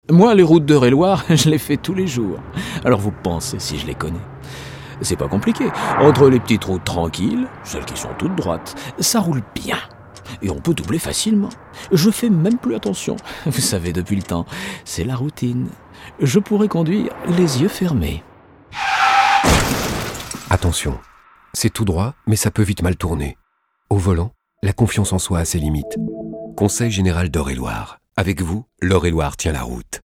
Moi, les routes d'Eure-et-Loir, je les fais tous les jours. Alors vous pensez si je les connais. C'est pas compliqué. Entre les petites routes tranquilles, celles qui sont toutes droites, ça roule bien. Et on peut doubler facilement. Je fais même plus attention. Vous savez, depuis le temps, c'est la routine. Je pourrais conduire les yeux fermés. Attention, c'est tout droit, mais ça peut vite mal tourner. Au volant, la confiance en soi a ses limites. Conseil général d'Eure-et-Loir. Avec vous, l'Eure-et-Loir tient la route.